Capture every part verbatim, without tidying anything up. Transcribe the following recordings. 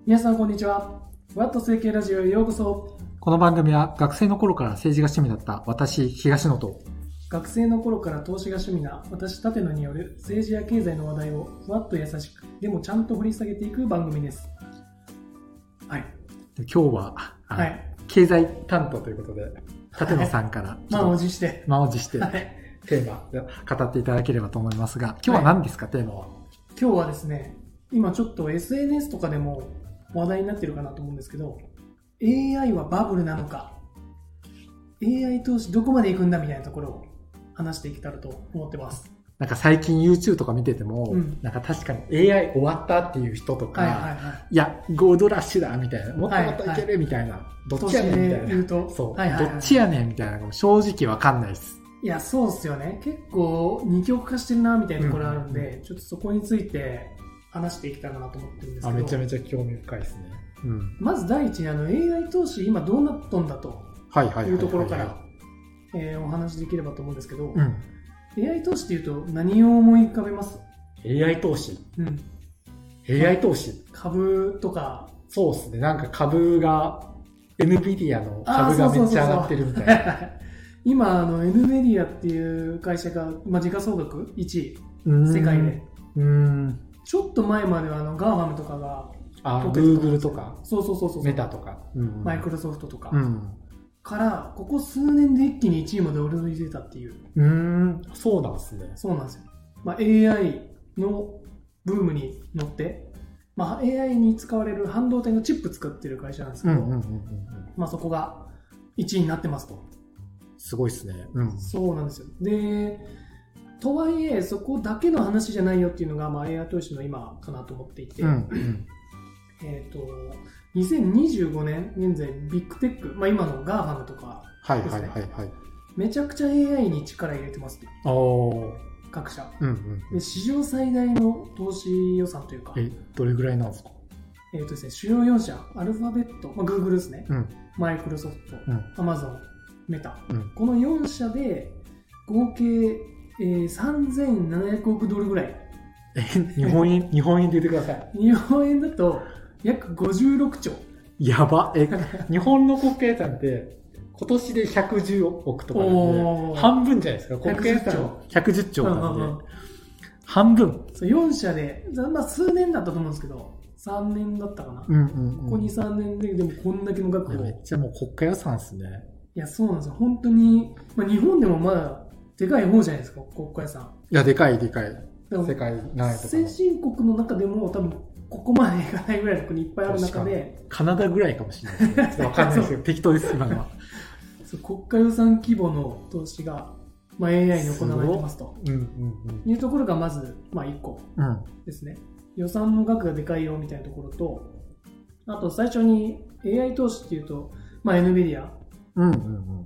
皆さんこんにちは。ワット政経ラジオへようこそ。 この番組は学生の頃から政治が趣味だった私、東野と学生の頃から投資が趣味な私、立野による政治や経済の話題をふわっと優しく、でもちゃんと掘り下げていく番組です。はい。 今日は、はい、経済担当ということで、立野さんから、はい、 満を持して、 満を持して、はい、テーマを語っていただければと思いますが、今日は何ですか、はい、テーマは。 今日はですね、今ちょっと エスエヌエス とかでも話題になってるかなと思うんですけど、エーアイ はバブルなのか、エーアイ 投資どこまで行くんだみたいなところを話していけたらと思ってます。 なんか最近 YouTube とか見てても、うん、なんか確かに エーアイ 終わったっていう人とか、はいはいはい、いや、ゴールドラッシュだみたいな、もっともっといけるみたいな、はいはい、どっちやねんみたいな。言うとそう、はいはいはい、どっちやねんみたいなのが正直わかんないです。 いや、そうっすよね。結構二極化してるなみたいなところあるんで、うんうんうん、ちょっとそこについて話していきたいかなと思ってるんですけど。 あ、めちゃめちゃ興味深いですね。 うん、まず第一にあの エーアイ 投資今どうなっとんだというところからお話しできればと思うんですけど、うん、エーアイ 投資っていうと何を思い浮かべます？ エーアイ 投資、うん、エーアイ 投資株とか。 そうですね。なんか株が エヌビディア の株がめっちゃ上がってるみたいな。 今あの エヌビディア っていう会社が、まあ、時価総額いちい世界で。うーん、ちょっと前まではあのガーファムとかがあ、Google とか、 そうそうそうそう、 メタとか、 マイクロソフトとか、うん、からここ数年で一気にいちいまで躍り出たっていう。 うーん、そうなんですね。 そうなんですよ。まあ、エーアイ のブームに乗って、まあ、エーアイ に使われる半導体のチップ作ってる会社なんですけど、まあそこがいちいになってますと。 すごいですね。うん、そうなんですよ。で、とはいえそこだけの話じゃないよっていうのが、まあ、エーアイ 投資の今かなと思っていて。うんうんえーと、にせんにじゅうごねん現在ビッグテック、まあ、今のガーファムとかですね、はいはいはいはい、めちゃくちゃ エーアイ に力入れてますと。お各社、うんうんうん、で史上最大の投資予算というか。 えどれぐらいなんですか？ えーとですね、主要よん社アルファベット、まあ、Google ですね、うん、マイクロソフト、うん、Amazon、メタ、うん、このよん社で合計、えー、さんぜんななひゃくおくドルぐらい。 え日本円日本円で言ってください。 日本円だと約ごじゅうろくちょう。 やば。え、日本の国家予算って今年でひゃくじゅうおくとかなんで、半分じゃないですか。国家予算ひゃくじゅっちょうなんで、うんうんうん、半分。 そうよん社で、まあ数年だったと思うんですけど、さんねんだったかな。うんうんうん、ここに、さんねんででもこんだけの額を。 めっちゃもう国家予算ですね。 いや、そうなんですよ。本当に、まあ日本でもまだでかい方じゃないですか、国家予算。 いや、でかいでかい。世界ないとか。 先進国の中でも多分、ここまでいかないぐらいの国いっぱいある中で。 カナダぐらいかもしれないですね。わかんないですけど、適当です、今のは。 そう国家予算規模の投資が、まあ、エーアイ に行われてますと。うんうんうん、いうところがまず、まあ、いっこですね、うん。予算の額がでかいよみたいなところと、あと最初に エーアイ 投資っていうと、まあ、エヌビディア、うんうんうん、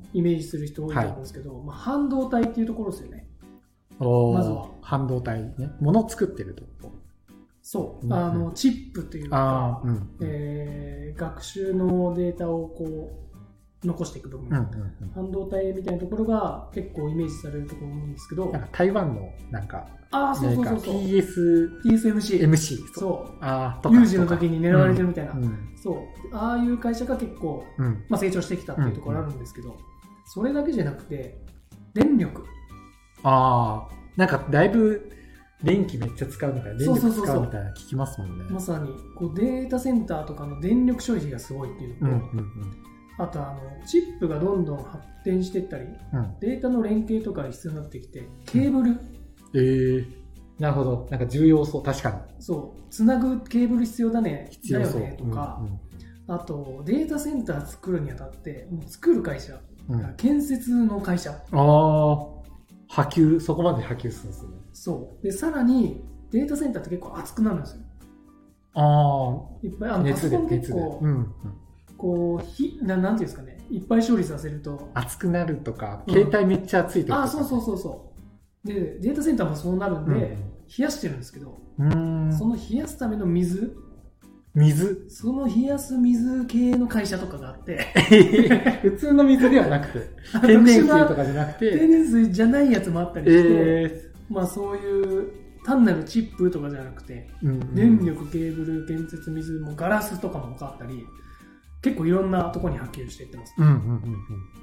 イメージする人多いと思うんですけど、はい、まあ、半導体っていうところですよね。 おまずは。半導体ね。物を作ってるところ。 そう、うん、あのチップというか、うんうんえー、学習のデータをこう残していく部分、うんうんうん、半導体みたいなところが結構イメージされるところなんですけど、 なんか台湾のなんかあそうそうそうそうティーエスティーエスエムシーエムシーそうあ有事の時に狙われてるみたいな、うんうん、そうああいう会社が結構、うんまあ、成長してきたっていうところあるんですけど、うんうん、それだけじゃなくて電力ああなんかだいぶ電気めっちゃ使うみたいな、電力使うみたいな聞きますもんね。そうそうそうそうまさにこうデータセンターとかの電力消費がすごいっていうのと、うんうんうん、あとあのチップがどんどん発展していったり、うん、データの連携とか必要になってきて、ケーブル、うん、 えー、なるほど、なんか重要そう、確かに。 そう、つなぐケーブル必要だね、必要そうだよねとか、うんうん、あとデータセンター作るにあたって、もう作る会社、うん、建設の会社。 ああ。波及、そこまで波及するんですね。 そう。で、さらに、データセンターって結構熱くなるんですよ。 ああ。 いっぱい、あの、パソコン結構、うんうん、こう、ひな、なんていうんですかね、いっぱい処理させると。 熱くなるとか、携帯めっちゃ熱いとか、 うん。あ、そうそうそうそう。で、データセンターもそうなるんで、うん、冷やしてるんですけど、うんその冷やすための水、 水その冷やす水系の会社とかがあって普通の水ではなくて天然水とかじゃなくて天然水じゃないやつもあったりして、えー、まあそういう単なるチップとかじゃなくて、うんうん、電力、ケーブル、建設、水もガラスとかも変わったり、結構いろんなところに波及していってます、うんうんうんうん、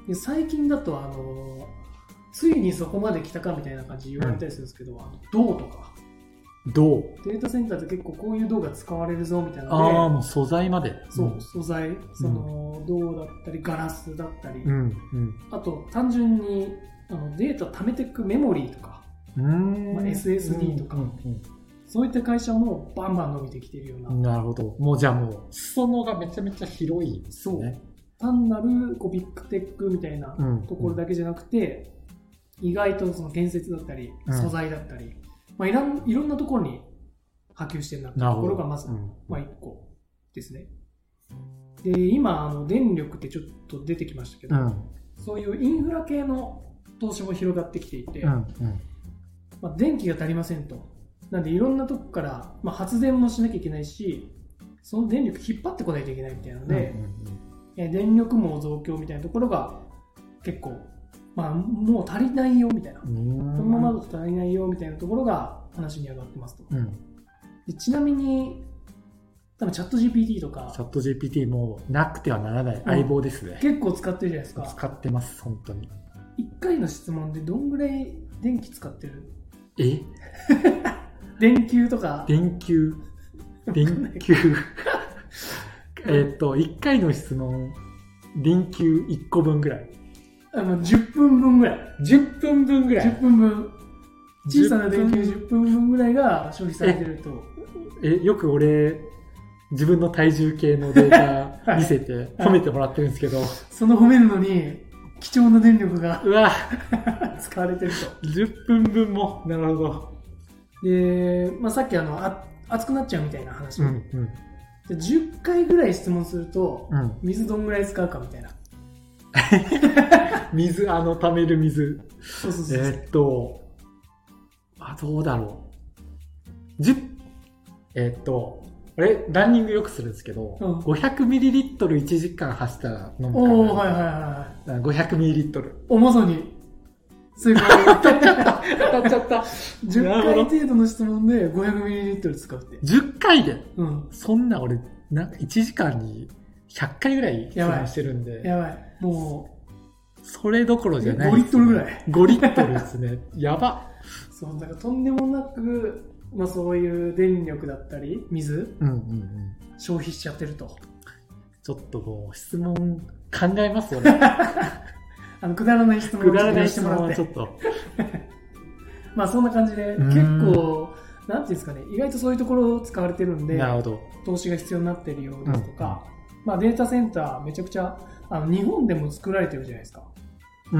で最近だとあのついにそこまで来たかみたいな感じで言われたりするんですけど、うん、あの銅とか銅データセンターって結構こういう銅が使われるぞみたいなので、ああもう素材まで、 そう、うん、素材その、うん、銅だったりガラスだったり、 うんうん、 あと単純にあのデータを貯めていくメモリーとか、 うーん、 まあ、エスエスディー とか、うんうんうん、そういった会社もバンバン伸びてきているような。 なるほど。もうじゃあもう裾野がめちゃめちゃ広いですね。そう単なるこうビッグテックみたいなところだけじゃなくて、うんうん、意外とその建設だったり、うん、素材だったり、まあ、いろん、いろんなところに波及してるなっていうところがまず、うん、まあ、いっこですね。で今あの電力ってちょっと出てきましたけど、うん、そういうインフラ系の投資も広がってきていて、うんうん、まあ、電気が足りませんと。なんでいろんなとこから、まあ、発電もしなきゃいけないし、その電力引っ張ってこないといけないみたいなので、うんうんうん、え電力網増強みたいなところが結構、まあ、もう足りないよみたいな、このままだと足りないよみたいなところが話に上がってますと。うん、でちなみに多分チャット ジーピーティー とかチャット ジーピーティー もなくてはならない相棒ですね。 結構使ってるじゃないですか。 使ってます本当に。 いっかいの質問でどんぐらい電気使ってる？ え電球とか電球電球えっといっかいの質問電球いっこぶんぐらい。 あのじゅっぷんぶんぐらいじゅっぷんぶんぐらいじゅっぷんぶん小さな電球じゅっぷんぶんぐらいが消費されてると。 ええよく俺自分の体重計のデータ見せて褒めてもらってるんですけど、はいはい、 その褒めるのに貴重な電力がうわ使われてると。 じゅっぷんぶんも。なるほど。 で、まあ、さっきあのあ熱くなっちゃうみたいな話、うんうん、じゅっかいぐらい質問すると、うん、水どんぐらい使うかみたいな水あの溜める水そうそうそうそう、 えー、っとあどうだろうじゅうえー、っとあれランニングよくするんですけど、うん、ごひゃくミリリットルいちじかん走ったら飲むから、ね、 おーはいはいはいはい。 ごひゃくミリリットル。 おまさにそういうこと当たっちゃった当たっちゃったじゅっかい程度の質問で ごひゃくミリリットル 使って。 じゅっかいで、うん、そんな俺なんかいちじかんにひゃっかいぐらい質問してるんで。 やばい。やばいもうそれどころじゃない、 ね、ごリットルぐらい。 ごリットルですね。やば。 そうだからとんでもなく、まあ、そういう電力だったり水、うんうんうん、消費しちゃってると。 ちょっともう質問考えますよね。 あのくだらない質問をしてもらって。ちょっとまあそんな感じで結構なんていうんですかね、意外とそういうところを使われてるんで、 なるほど投資が必要になっているようですとか、うん、まあデータセンターめちゃくちゃあの日本でも作られてるじゃないですか。うん、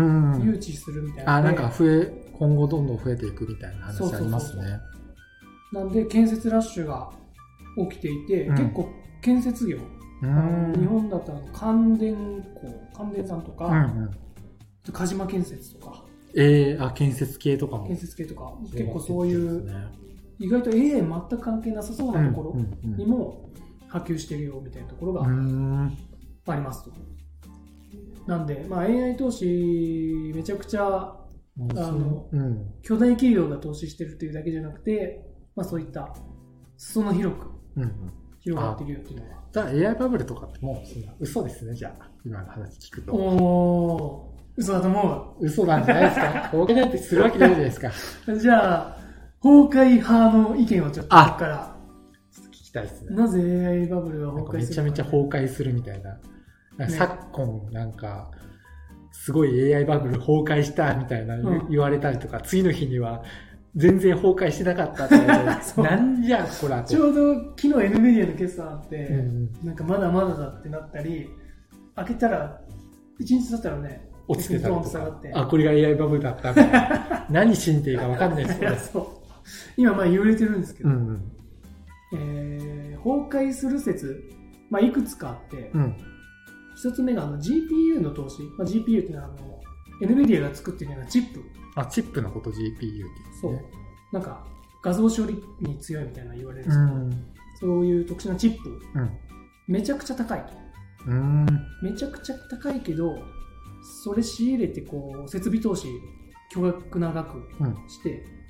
誘致するみたいな。 あなんか増え今後どんどん増えていくみたいな話ありますね。そうそうそうそう。 なんで建設ラッシュが起きていて、うん、結構建設業、あの日本だったら関電工、関電さんとか、うんうん、鹿島建設とか、 えー、あ建設系とかも建設系とか結構そういう、ね、意外と エーアイ 全く関係なさそうなところにも波及してるよみたいなところがありますと。なんで、まあ、エーアイ 投資めちゃくちゃあの、うん、巨大企業が投資してるというだけじゃなくて、まあ、そういった裾野広く広がっているよっていうのは、 じゃあ エーアイ バブルとかってもうそんな嘘ですね。じゃあ今の話聞くとおー嘘だと思う。嘘なんじゃないですか。崩壊なんてするわけないじゃないですか。 じゃあ崩壊派の意見をちょっとここからちょっと聞きたいですね。 なぜ エーアイ バブルが崩壊するのか、ね、 めちゃめちゃ崩壊するみたいな、なんか昨今なんかすごい エーアイ バブル崩壊したみたいな言われたりとか、うん、次の日には全然崩壊しなかったってなんじゃこらちょうど昨日 エヌビディア の決算あって、うん、なんかまだまだだってなったり、開けたらいちにち経ったらね落ちてたりとか、あこれが エーアイ バブルだったみたいな何信じていいか分かんないですけどそう今まあ言われてるんですけど、うんうんえー、崩壊する説、まあ、いくつかあって、うん、一つ目があの ジーピーユー の投資、まあ、ジーピーユー っていうのはあの エヌビディア が作ってるようなチップ、 あチップのこと ジーピーユー って言うんですね。 そうなんか画像処理に強いみたいな言われるんですけど、うん、そういう特殊なチップ、うん、めちゃくちゃ高いと、うん、めちゃくちゃ高いけどそれ仕入れてこう設備投資巨額な額して、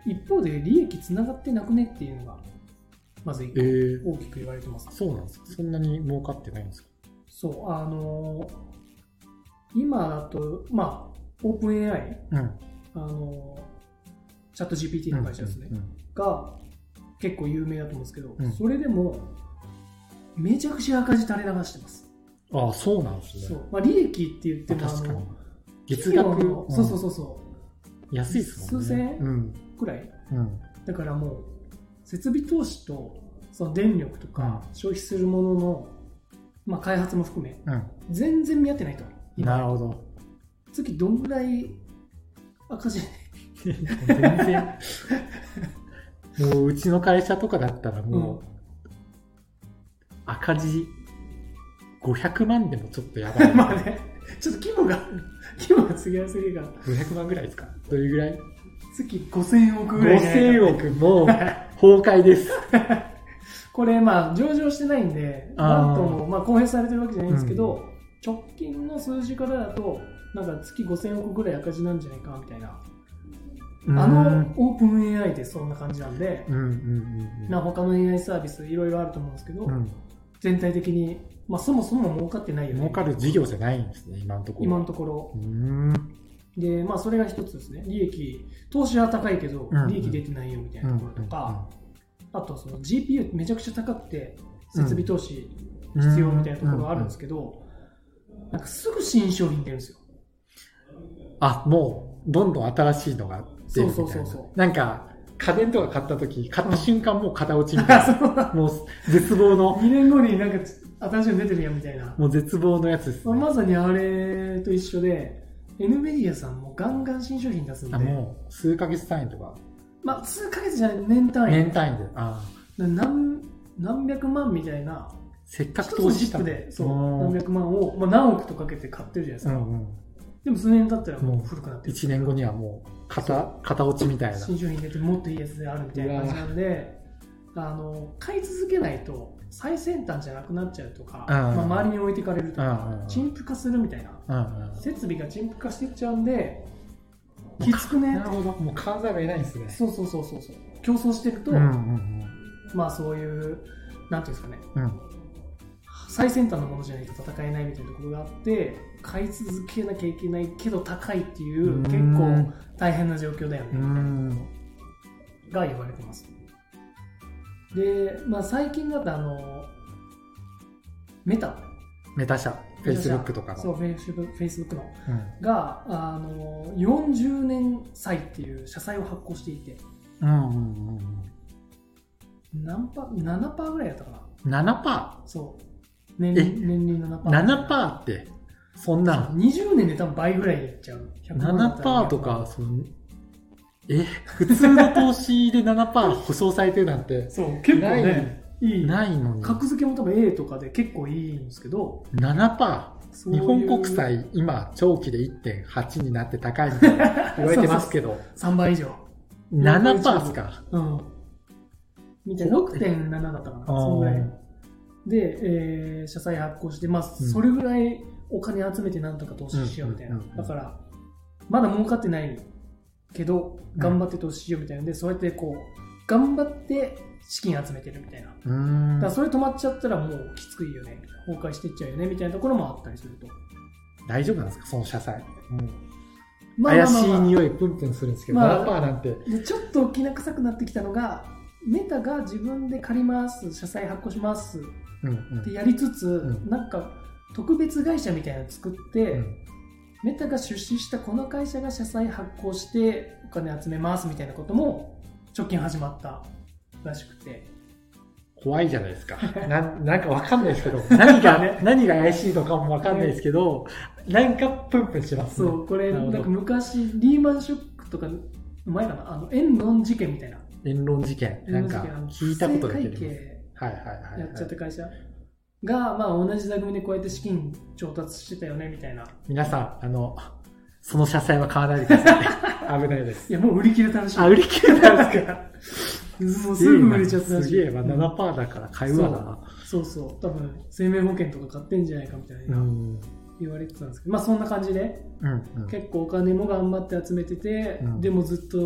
一方で利益つながってなくねっていうのがまず一個大きく言われてます、 えー、そうなんですか。そんなに儲かってないんですか。 そうあのー、今だとまあオープン エーアイ、うん、あのチャット ジーピーティー の会社ですね、うんうんうん、が結構有名だと思うんですけど、うん、それでもめちゃくちゃ赤字垂れ流してます。 ああ、そうなんですね。そう、 まあ、利益って言っても、 確かに月額、 うん、そうそうそうそう、 安いですもんね。 数千円くらい、うん、だからもう設備投資とその電力とか消費するものの、まあ、開発も含め、うん、全然見合ってないと。 なるほど。 月どんぐらい赤字全然もううちの会社とかだったらもう、うん、赤字ごひゃくまんでもちょっとやばいまあね、ちょっと規模が規模が違いすぎるからごひゃくまんぐらいですか。どれぐらい。 月ごせんおくぐらい。 ごせんおくも崩壊ですこれまあ上場してないんでなんともまあ公表されてるわけじゃないんですけど、うん、直近の数字からだとなんか月ごせんおくぐらい赤字なんじゃないかみたいな、あのオープン エーアイ でそんな感じなんで、うんうんうんうん、な他の エーアイ サービスいろいろあると思うんですけど、うん、全体的に、まあ、そもそも儲かってないよね。 儲かる事業じゃないんですね、今のところ。 今のところ。うんで、まあ、それが一つですね。利益、投資は高いけど利益出てないよみたいなところとか、あとその ジーピーユー めちゃくちゃ高くて設備投資必要みたいなところがあるんですけど、なんかすぐ新商品出るんですよ。 あ、もうどんどん新しいのが出るみたいな。そうそうそうそう。なんか家電とか買った時、買った瞬間もう型落ちみたいな。もう絶望の。 にねんごになんか新しいの出てるやんみたいな。 もう絶望のやつですね。 まさにあれと一緒で、エヌビディアさんもガンガン新商品出すんで。 あ、もう数ヶ月単位とか。 まあ数ヶ月じゃない、年単位。 年単位で。ああ。 何、何百万みたいな。 せっかく投資したの。で、そう、何百万を、まあ何億とかけて買ってるじゃないですか。うんうん、でも数年経ったらもう古くなってる。 いちねんごにはもう型、型落ちみたいな。 新商品出てもっといいやつであるみたいな感じなんで、あの、買い続けないと最先端じゃなくなっちゃうとか、うんうん、まあ、周りに置いてかれるとか、うんうん、陳腐化するみたいな、うんうん、設備が陳腐化していっちゃうんで、きつくね。 なるほど。もう買わざるを得ないんですね。 そうそうそうそう。競争していくと、うんうんうん、まあそういう、なんていうんですかね、うん、最先端のものじゃないと戦えないみたいなところがあって、買い続けなきゃいけないけど高いっていう、結構大変な状況だよね、みたいなことが言われてます。で、まあ最近だとあの、メタ。 メタ社。Facebook とかの。 そう、Facebook, Facebook の、うん。が、あの、よんじゅうねん債っていう社債を発行していて。うんうんうん。何パー ?ななパーセント ぐらいやったかな。 ななパーセント? そう。年利、年利 ななパーセント。 ななパーセント って、そんな。 にじゅうねんで多分倍ぐらいいっちゃう。 ななパーセント とか、その、え、普通の投資で ななパーセント 保証されてるなんて。 そう、結構ね、いい。 ないのに。 格付けも多分 A とかで結構いいんですけど。 ななパーセント? 日本国債、今、長期で いってんはち になって高いみたいな言われてますけど。そうそうさんばい以上。 ななパーセント ですか。 うん。みたいな。ろくてんなな だったかな。そのぐらい。で、えー、社債発行して、まあ、それぐらいお金集めてなんとか投資しようみたいな。だから、まだ儲かってないけど、頑張って投資しようみたいなので、うん、そうやってこう、頑張って資金集めてるみたいな。うん。だからそれ止まっちゃったらもうきつくいいよね。崩壊していっちゃうよね、みたいなところもあったりすると。 大丈夫なんですか、その社債。うん。まあまあまあまあ、怪しい匂いプンプンするんですけど、まあ、ななパーセント なんて。 で、ちょっときな臭くなってきたのが、メタが自分で借ります、社債発行します、ってやりつつ、うん、なんか特別会社みたいなの作って、うん、メタが出資したこの会社が社債発行してお金集めますみたいなことも直近始まったらしくて。 怖いじゃないですか。な, なんかわかんないですけど、何が、ね、何が怪しいのかもわかんないですけど、なんかプンプンしますね。そう、これ、なんか昔、リーマンショックとか、前かな、あの、エンロン事件みたいな。 エンロン事件。なんか、聞いたことだけど。 はいはいはい。やっちゃった会社が、まあ同じ座組でこうやって資金調達してたよね、みたいな。 皆さん、あの、その社債は買わないでください。危ないです。 いや、もう売り切れたらしい。 あ、売り切れたんですか。 もうすぐ売れちゃったらしい。 すげえ、まあ ななパーセント だから買うわな。 そうそうそう。多分、生命保険とか買ってんじゃないかみたいな言われてたんですけど、まあそんな感じで、うんうん、結構お金も頑張って集めてて、うん、でもずっと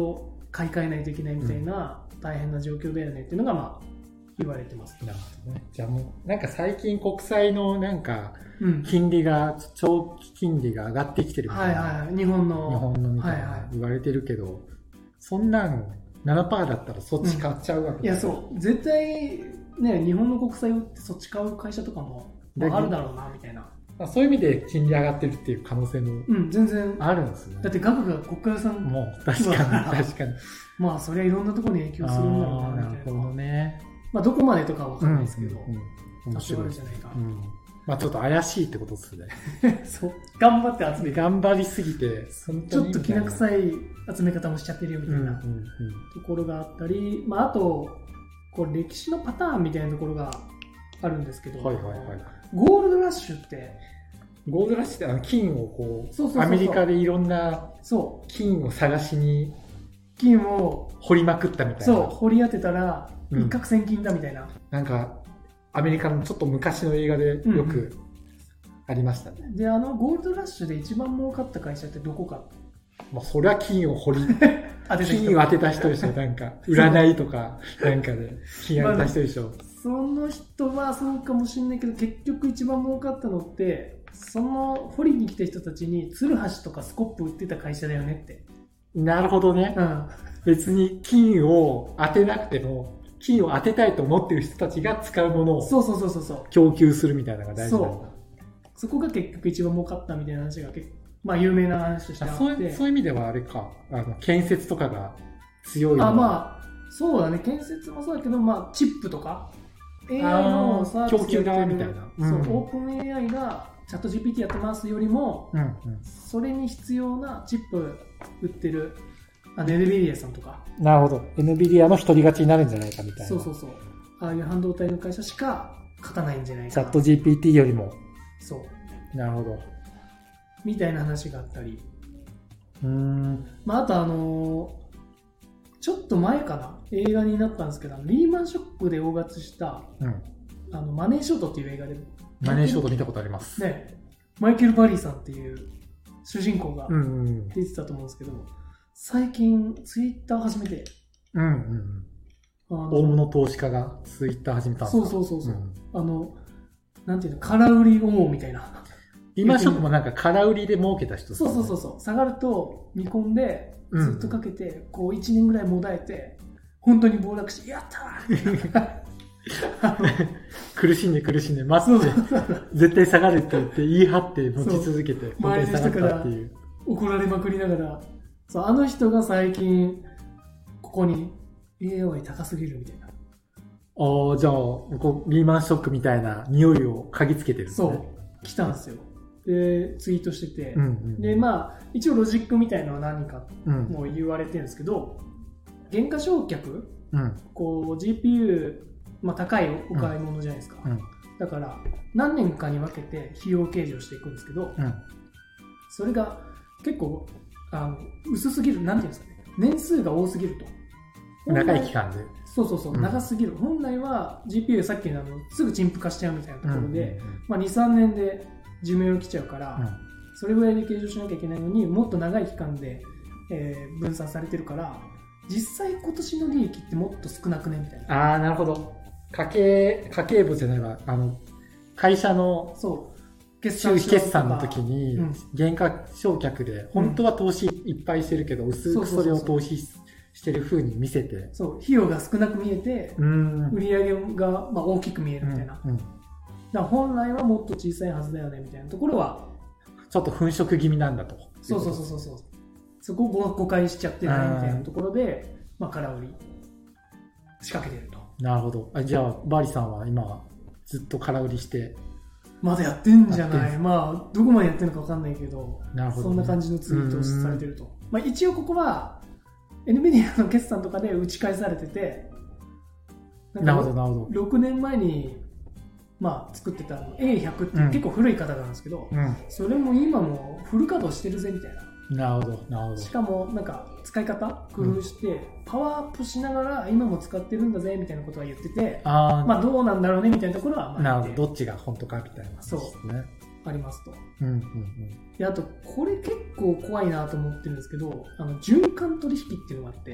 買い替えないといけないみたいな大変な状況だよねっていうのがまあ言われてます。 なるほどね。じゃあもうなんか最近国債のなんか金利が、うん、長期金利が上がってきてるみたいな、 はいはいはい、日本の日本のみたいな言われてるけど、はいはい、そんなん ななパーセント だったらそっち買っちゃうわけ、 うん、いやそう絶対ね日本の国債売ってそっち買う会社とかもあるだろうなみたいな。 そういう意味で金利上がってるっていう可能性もうん全然あるんですね。 だって額がここからさんもう確かに確かにまあそれはいろんなところに影響するんだろうなみたいな。 なるほどね。 まあどこまでとかは分かんないですけど、 うんうんうん、面白いじゃないか。 うん、まあちょっと怪しいってことですね。 そう頑張って集めて頑張りすぎてちょっときな臭い集め方もしちゃってるよみたいなところがあったり、まああとこう歴史のパターンみたいなところがあるんですけど、 はいはいはい、 ゴールドラッシュってゴールドラッシュってあの金をこうそうそうそうそうアメリカでいろんな金を探しに金を掘りまくったみたいな。 そう掘り当てたら一攫千金だみたいな、うん、 なんかアメリカのちょっと昔の映画でよくありましたね、うんうん、 であのゴールドラッシュで一番儲かった会社ってどこか。 まあそれは金を掘り金を当てた人でしょ。なんか占いとかなんかで金当てた人でしょ、まあ、 その人はそうかもしれないけど結局一番儲かったのってその掘りに来た人たちにツルハシとかスコップ売ってた会社だよねって。 なるほどね、うん、別に金を当てなくても金を当てたいと思っている人たちが使うものをそうそうそうそう供給するみたいなのが大事なんだ。そうそこが結局一番儲かったみたいな話が結構まあ有名な話としてあって、 そういう、そういう意味ではあれかあの建設とかが強いの。 あまあそうだね建設もそうだけどまあチップとか エーアイ のサービス供給側みたいな、 うん、そうオープン エーアイ がチャット ジーピーティー やってますよりも、うんうん、それに必要なチップ売ってるあ エヌビディア さんとか。 なるほど エヌビディア の一人勝ちになるんじゃないかみたいな。 そうそうそうああいう半導体の会社しか勝たないんじゃないかチャット ジーピーティー よりも。 そうなるほどみたいな話があったりうーん、 まあ、あとあのー、ちょっと前かな映画になったんですけどリーマンショックで大勝ちした、うん、あのマネーショートっていう映画でマネーショート見たことあります、 ね、マイケル・バリーさんっていう主人公が出てたと思うんですけど、うんうん、最近ツイッター始めて、 うんうんうん、大物投資家がツイッター始めたんですか。 そうそうそうそう、うん、あのなんていうの空売り王みたいな今ちょっともなんか空売りで儲けた人、ね、 そうそうそうそう下がると見込んでずっとかけて、うん、こういちねんぐらいもだえて本当に暴落してやったー苦しんで苦しんで待って絶対下がるって言って言い張って持ち続けて本当に下がったっていう怒られまくりながらそうあの人が最近ここに エーアイ 高すぎるみたいなああじゃあこうリーマンショックみたいな匂いを嗅ぎつけてるんですね。 そう来たんですよでツイートしてて、うんうん、でまあ一応ロジックみたいなのは何かも言われてるんですけど、うん、原価償却、うん、こう ジーピーユー、まあ、高いお買い物じゃないですか、うん、だから何年かに分けて費用計上していくんですけど、うん、それが結構あの薄すぎるなんていうんですかね年数が多すぎると長い期間でそうそうそう、うん、長すぎる本来は ジーピーユー さっきのあのすぐ陳腐化しちゃうみたいなところで、うんうんうんまあ、にさんねんで寿命が来ちゃうから、うん、それぐらいで計上しなきゃいけないのにもっと長い期間で、えー、分散されてるから実際今年の利益ってもっと少なくねみたいな。 ああなるほど家計家計簿じゃないわあの会社のそう決算決算の時に、うん、原価償却で本当は投資いっぱいしてるけど、うん、薄くそれを投資してる風に見せてそう費用が少なく見えて売り上げが、まあ、大きく見えるみたいな、うんうんだから本来はもっと小さいはずだよねみたいなところはちょっと粉飾気味なんだと。 そうそうそうそうそうそこを誤解しちゃってないみたいなところで、まあ、空売り仕掛けてると。 なるほど。あじゃあバーリさんは今ずっと空売りしてまだやってんじゃないまあどこまでやってるのか分かんないけどなるほど、ね、そんな感じのツイートをされてると、まあ、一応ここは エヌビディア の決算とかで打ち返されててなるほどなるほどろくねんまえにまあ、作ってた エーひゃく って結構古い方なんですけど、うん、それも今もフル稼働してるぜみたいな。なるほどなるほど。 しかもなんか使い方工夫して、うん、パワーアップしながら今も使ってるんだぜみたいなことは言っててあ、まあ、どうなんだろうねみたいなところはまあなるほどどっちが本当かみたいな、ね、 そうありますと、うんうんうん、であとこれ結構怖いなと思ってるんですけどあの循環取引っていうのがあって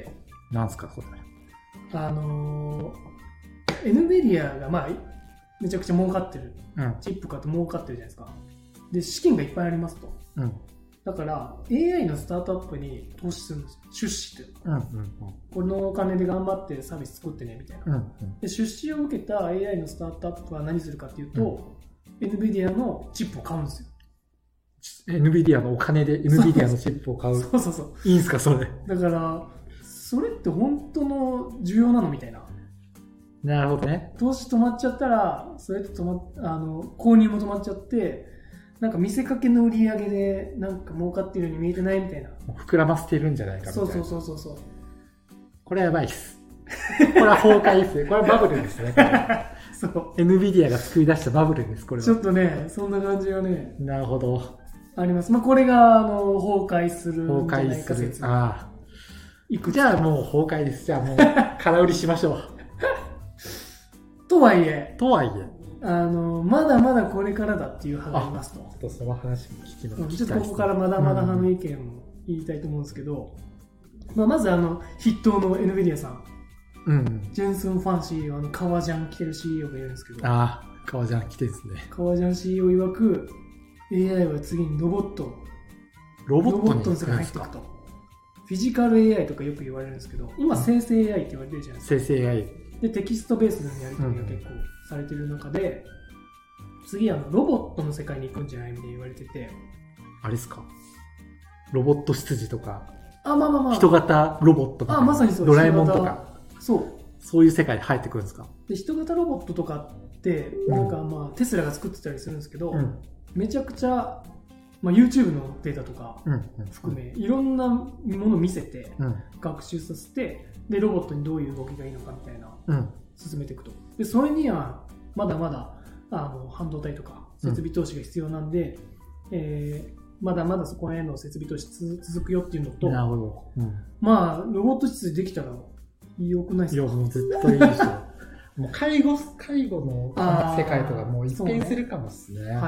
なんすかこれ。 あのー、エヌビディア がまあめちゃくちゃ儲かってる、うん、チップ買って儲かってるじゃないですか。で資金がいっぱいありますと、うん、だから エーアイ のスタートアップに投資するんですよ。出資っていうの、うんうんうん、このお金で頑張ってサービス作ってねみたいな、うんうん、で出資を受けた エーアイ のスタートアップは何するかっていうと、うん、エヌビディア のチップを買うんですよ。 エヌビディア のお金で エヌビディア のチップを買う。 そうそうそう。 いいんすかそれ。 だからそれって本当の需要なのみたいな。 なるほどね。 投資止まっちゃったら、それって止まっあの購入も止まっちゃって、なんか見せかけの売り上げでなんか儲かってるように見えてないみたいな。 膨らませてるんじゃないかみたいな。 そうそうそうそう。 これはやばいっす。これは崩壊ですね。これはバブルですね。そう。エヌビディア が作り出したバブルです。これは。 ちょっとね、そんな感じがね。 なるほど。 あります。まあこれがあの崩壊するんじゃないか説。 崩壊する。ああ。じゃあもう崩壊です。じゃあもう空売りしましょう。 とはいえ。 とはいえ。 あのまだまだこれからだっていう派がいますと。ちょっとその話も聞きます。 ちょっとここからまだまだ派の意見を言いたいと思うんですけど、うんまあ、まずあの筆頭の エヌビディア さん、うん、ジェンスン・ファン シーイーオー、あの革ジャン着てる シーイーオー がいるんですけど、 ああ、革ジャン着てるんですね。 革ジャン シーイーオー 曰く エーアイ は次にロボット、 ロボット にロボットの世界に入っていくと。フィジカル エーアイ とかよく言われるんですけど、今生成 エーアイ って言われてるじゃないですか。 生成 エーアイ。 で、テキストベースのやり取りが結構されてる中で、うん、次あのロボットの世界に行くんじゃないみたいに言われてて。 あれですか？ロボット執事とか、 あ、まあまあまあ。 人型ロボットとか、 あ、まさにそう。 ドラえもんとか。 そう。 そういう世界に入ってくるんですか？ で、人型ロボットとかって、なんかまあ、うん、テスラが作ってたりするんですけど、うん、めちゃくちゃ、まあ、YouTube のデータとか含め、うんうん、いろんなものを見せて、うん、学習させて、で、ロボットにどういう動きがいいのかみたいな、うん、進めていくと。で、それには、まだまだ、あの、半導体とか、設備投資が必要なんで、うん、えー、まだまだそこへの設備投資続くよっていうのと、 なるほど。うん、 まあ、ロボット室できたら良くないですか？ いや、もう絶対いいでしょ。もう介護、介護の世界とかもう一変するかもですね。 はいはい。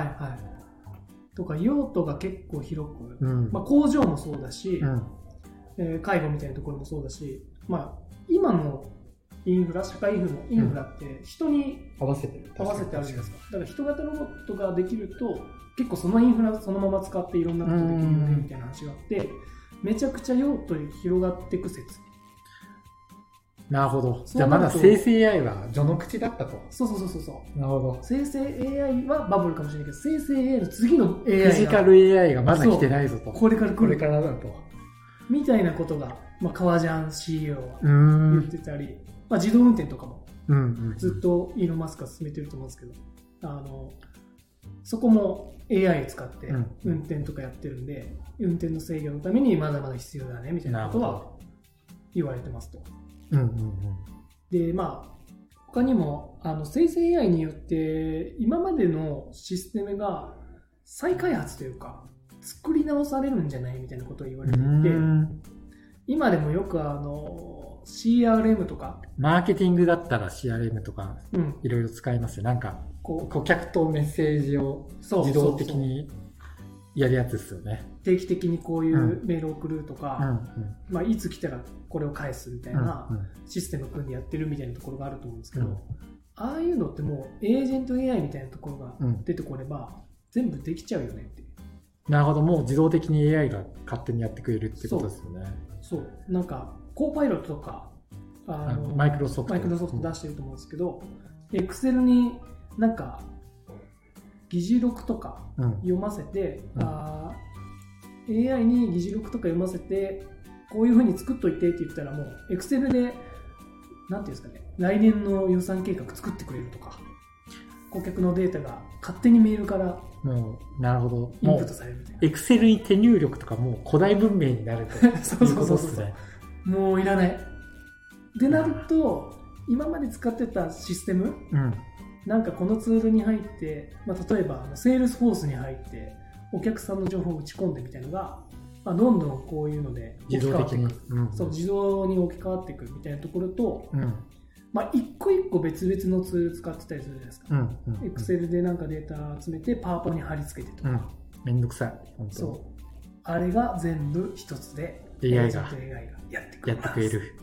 とか用途が結構広く、うん、まあ、工場もそうだし、うん、えー、介護みたいなところもそうだし、まあ、今のインフラ、社会インフラ、インフラって人に合わせてる、 合わせてあるじゃないですか。だから人型ロボットができると結構そのインフラそのまま使っていろんなことできるよねみたいな話があって、めちゃくちゃ用途に広がっていく説。 なるほど。じゃあまだ生成 エーアイ は序の口だったと。 そうそうそうそう。 なるほど。 生成 エーアイ はバブルかもしれないけど、生成 エーアイ の次の エーアイが。 フィジカル エーアイ がまだ来てないぞと。 これから来る。 これからだと。 みたいなことが、まあ、革ジャン シーイーオー は言ってたり、まあ、自動運転とかも、ずっとイーロン・マスクが進めてると思うんですけど、あの、そこも エーアイ を使って運転とかやってるんで、うん、運転の制御のためにまだまだ必要だね、みたいなことは言われてますと。うんうんうん、で、まあ、他にも、あの、生成 エーアイ によって、今までのシステムが再開発というか、作り直されるんじゃないみたいなことを言われていて、今でもよくあの、シーアールエム とか。 マーケティングだったら シーアールエム とか、いろいろ使いますよ。なんか、こう顧客とメッセージを自動的にやるやつですよね。 定期的にこういうメールを送るとか、うんうん、まあ、いつ来たらこれを返すみたいなシステム組んでやってるみたいなところがあると思うんですけど、うん、ああいうのってもうエージェント エーアイ みたいなところが出てこれば、全部できちゃうよねっていう。 なるほど、もう自動的に エーアイ が勝手にやってくれるってことですよね。 そう、そうなんかコーパイロットとかあのマイクロソフトマイクロソフト出してると思うんですけど、エクセルになんか議事録とか読ませて、うん、あ エーアイ に議事録とか読ませてこういう風に作っといてって言ったらもうエクセルでなんていうんですかね、来年の予算計画作ってくれるとか、顧客のデータが勝手にメールからもうなるほどインプットされるみたいな。 エクセルに手入力とかもう古代文明になるということですね。 もういらないってなると、今まで使ってたシステム、うん、なんかこのツールに入って、まあ、例えばセールスフォースに入ってお客さんの情報を打ち込んでみたいなのが、まあ、どんどんこういうので置き換わっていく、うん、そう自動に置き換わっていくみたいなところと、うん、まあ、一個一個別々のツール使ってたりするじゃないですか。エクセルでなんかデータ集めてパワポに貼り付けてとか、うん、 めんどくさい本当。 そう、あれが全部一つでエーアイ がエーアイ がやってくれる。 やってくれる。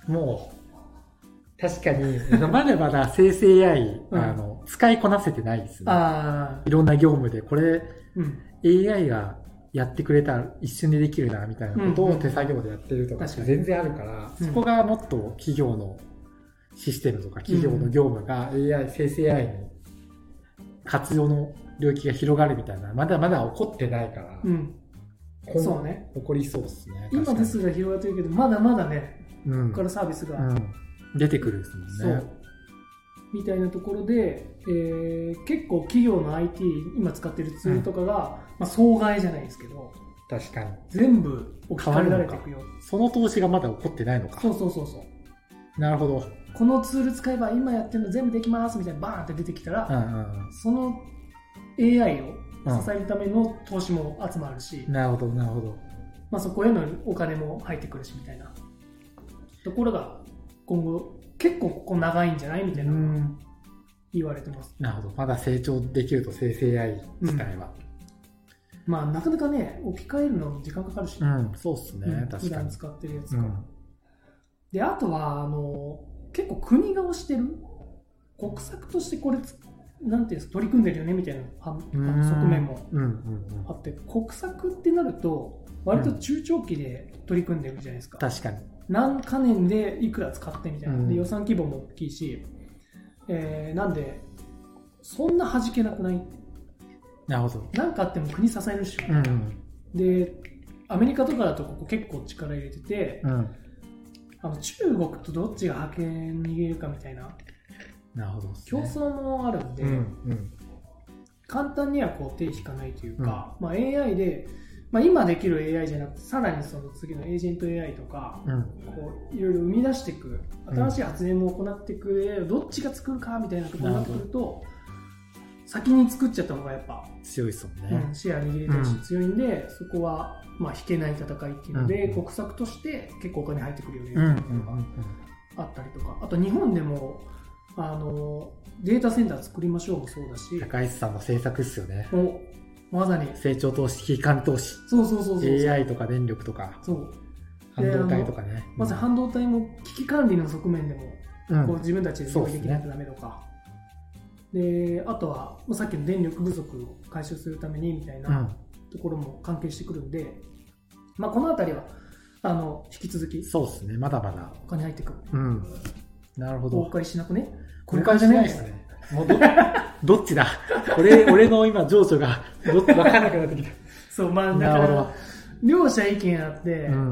もう確かにまだまだ生成 エーアイ、うん、あの使いこなせてないですね。あ、いろんな業務でこれ、うん、エーアイ がやってくれたら一瞬でできるなみたいなことを手作業でやってるとか全然あるから、うん、そこがもっと企業のシステムとか企業の業務が エーアイ、生成 エーアイ に活用の領域が広がるみたいなまだまだ起こってないから、うん、そうね、起こりそうですね。 今ですら広がってるけどまだまだね、うん、ここからサービスが、うん、 出てくるですもんね。そうみたいなところで、えー、結構企業の アイティー 今使ってるツールとかが、うん、まあ、総替えじゃないですけど確かに全部置き換えられていくよ。 その投資がまだ起こってないのか。 そうそうそうそう。 なるほど。 このツール使えば今やってるの全部できますみたいなバーンって出てきたら、うんうんうん、その エーアイ を支えるための投資も集まるし、 うん、なるほどなるほど、 まあ、そこへのお金も入ってくるしみたいなところが今後結構ここ長いんじゃないみたいな言われてます。 なるほど。まだ成長できると生成 エーアイ 自体は、 うん、まあなかなかね置き換えるの時間かかるし、 ね、うん、そうっすね、うん、確かに普段使ってるやつか、うん、であとはあの結構国が推してる国策としてこれなんていうんですか取り組んでるよねみたいな側面もあって、国策ってなると割と中長期で取り組んでるじゃないですか、 うん、確かに何か年でいくら使ってみたいな、うん、で予算規模も大きいし、えー、なんでそんな弾けなくない。 なるほど。 なんかあっても国支えるし、うん、でアメリカとかだとここ結構力入れてて、うん、あの中国とどっちが覇権握るかみたいな、 なるほど、ね、 競争もあるんで、うんうん、簡単にはこう手引かないというか、うんまあ、エーアイ で、まあ、今できる エーアイ じゃなくてさらにその次のエージェント エーアイ とか、うん、こういろいろ生み出していく新しい発明も行っていく エーアイ をどっちが作るかみたいなところになってくると先に作っちゃった方がやっぱ強いですもんね、 うん、シェア握れてるし強いんで、うん、そこはまあ引けない戦いっていうので、うん、国策として結構お金入ってくるよねみたいなのがあったりとか、あと日本でもあのデータセンター作りましょうもそうだし、 高市さんの政策ですよね。 おまさに成長投資、危機管理投資、 そうそうそうそう、 エーアイ とか電力とか、 そう半導体とかね。 まず半導体も危機管理の側面でも、うん、こう自分たちで用意できないとダメとか、で、ね、あとはさっきの電力不足を解消するためにみたいなところも関係してくるんで、うん、まあこのあたりはあの引き続き、 そうですね、まだまだお金入ってくる。 うん、なるほど。 公開しなくね。 公開じゃないですね。もう ど, どっちだ俺俺の今情緒がど分かんなくなってきた。 そうまあだから両者意見あって、うん、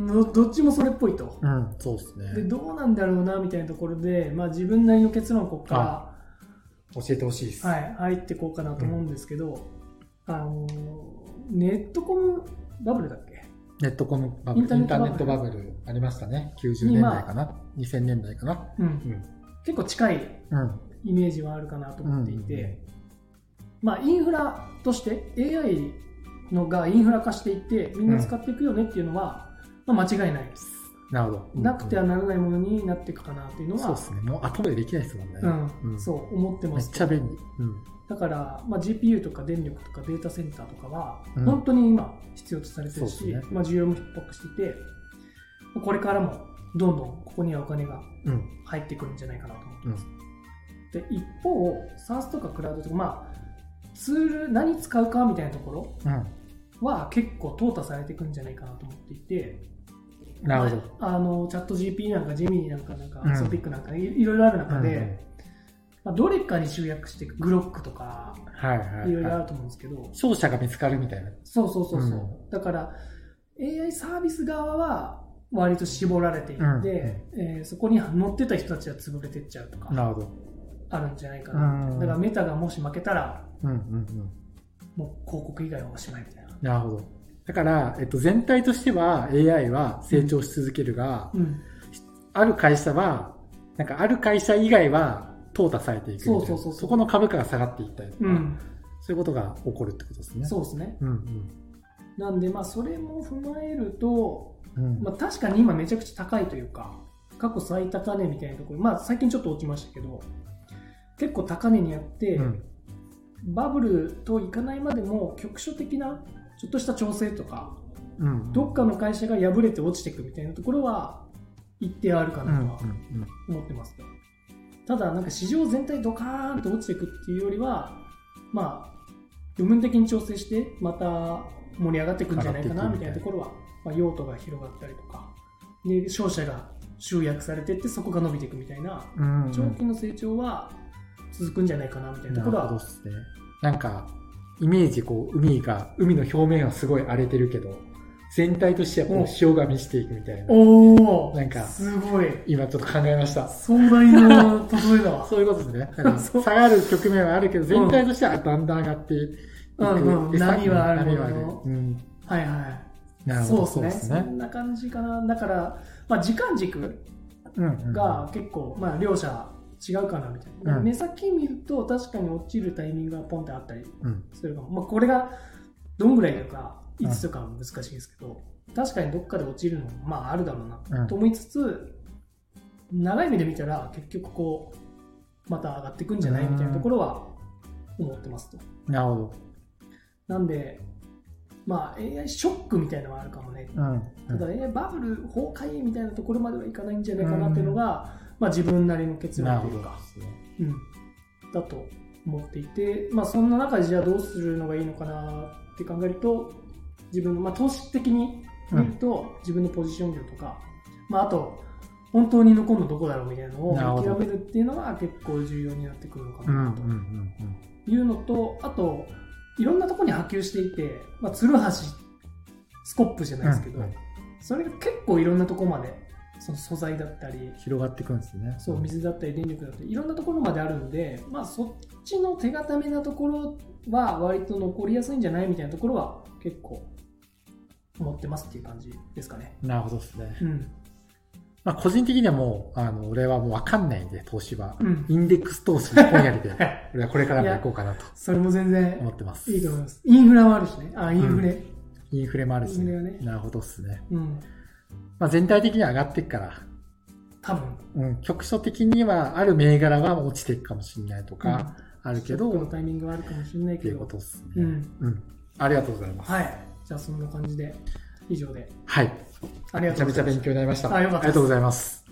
どっちもそれっぽいと、 うん、そうですね。 でどうなんだろうなみたいなところで、まあ自分なりの結論をここから教えてほしいです。 はい、入っていこうかなと思うんですけど、うん、あのネットコムバブルだっけ？ ネットコムバブル、インターネットバブルありましたね。きゅうじゅうねんだいかな、にせんねんだいかな。うんうん、 結構近いイメージはあるかなと思っていて、うんうんうん、まあインフラとして エーアイ のがインフラ化していってみんな使っていくよねっていうのは、うんまあ、間違いないです。 なるほど、うんうん、 なくてはならないものになっていくかなっていうのは、 そうですね。もう後でできないですもんね。 うんうん、そう思ってます。 めっちゃ便利。うん、だから、まあ、ジーピーユー とか電力とかデータセンターとかは本当に今必要とされてるし、うんねまあ、需要も逼迫していて、これからもどんどんここにはお金が入ってくるんじゃないかなと思ってます。うん、で一方 SaaS とかクラウドとか、まあ、ツール何使うかみたいなところは結構淘汰されていくんじゃないかなと思っていて、 なるほど。 まあ、あのチャット ジーピー なんかジェミニなんかなんかソピックなんか、ね、いろいろある中で、うんまあ、どれかに集約していくグロックとか、はいはいはい、いろいろあると思うんですけど、 勝者が見つかるみたいな。 そうそうそうそう、うん、だから エーアイ サービス側は割と絞られていって、うんえー、そこに乗ってた人たちは潰れてっちゃうとかなるほどあるんじゃないかな、うん、だからメタがもし負けたら、うんうんうん、もう広告以外はおしまいみたいな。 なるほど。だから、えっと、全体としては エーアイ は成長し続けるが、うんうん、ある会社はなんかある会社以外は淘汰されていくみたいな、そうそうそうそう、そこの株価が下がっていったりとか、うん、そういうことが起こるってことですね。 そうですね、うんうん、なんでまあそれも踏まえると、うんまあ、確かに今めちゃくちゃ高いというか過去最高値みたいなところ、まあ最近ちょっと落ちましたけど結構高値にあって、うん、バブルといかないまでも局所的なちょっとした調整とか、うんうん、どっかの会社が破れて落ちていくみたいなところは一定あるかなとは思ってますね。ただなんか市場全体ドカーンと落ちていくっていうよりは、まあ部分的に調整してまた盛り上がっていくんじゃないかなみたいなところは、まあ、用途が広がったりとかで商社が集約されていってそこが伸びていくみたいな、うんうん、長期の成長は続くんじゃないかなみたいなところは。なるほどですね。 なんかイメージこう海が海の表面はすごい荒れてるけど全体としてはこう潮が満ちていくみたいな。 おお。 なんかすごい。 今ちょっと考えました。 壮大な例えだわ。 そういうことですね。下がる局面はあるけど全体としてはだんだん上がっていく。 うんうん、波はあるものの、うん、 はいはい。 なるほど、 そうですね。そんな感じかな。だから、まあ、時間軸が結構、まあ、両者違うかなみたいな。うん、目先見ると確かに落ちるタイミングがポンってあったりするかも。うん、まあ、これがどんぐらいとか、いつとかは難しいですけど、うん、確かにどっかで落ちるのも、まあ、あるだろうなと思いつつ、うん、長い目で見たら結局こう、また上がっていくんじゃないみたいなところは思ってますと。 なるほど。 なんで、まあ エーアイ ショックみたいなのはあるかもね。うんうん、ただ、エーアイ バブル崩壊みたいなところまではいかないんじゃないかなっていうのが、うん、まあ自分なりの結論というか、うん、だと思っていて、まあそんな中でじゃあどうするのがいいのかなって考えると、自分の、まあ投資的に見ると、自分のポジション量とか、うん、まああと、本当に残るのどこだろうみたいなのを見極めるっていうのが結構重要になってくるのかなというのと、あと、いろんなところに波及していて、まあ、ツルハシ、スコップじゃないですけど、うんうん、それが結構いろんなところまで、その素材だったり、 広がっていくんですね。 そう、水だったり電力だったり、いろんなところまであるんで、まあ、そっちの手固めなところは割と残りやすいんじゃないみたいなところは結構思ってますっていう感じですかね。 なるほどですね。うん。まあ、個人的にはもう、あの、俺はもう分かんないんで、投資は。うん、インデックス投資一本やりで、俺はこれからも行こうかなと。 それも全然思ってます。 いいと思います。インフラもあるしね。あ、インフレ。 うん、インフレもあるし、 ねね。 なるほどっすね。うん。まあ、全体的には上がっていくから。 多分。 うん。局所的にはある銘柄は落ちていくかもしれないとか、あるけど。 ショックのタイミングがあるかもしれないけど。 っていうことっすね。うん。うん。ありがとうございます。 はい。じゃあそんな感じで、以上で。 はい。 ありがとうございます。 めちゃめちゃ勉強になりました。 あ、よかったです。 ありがとうございます。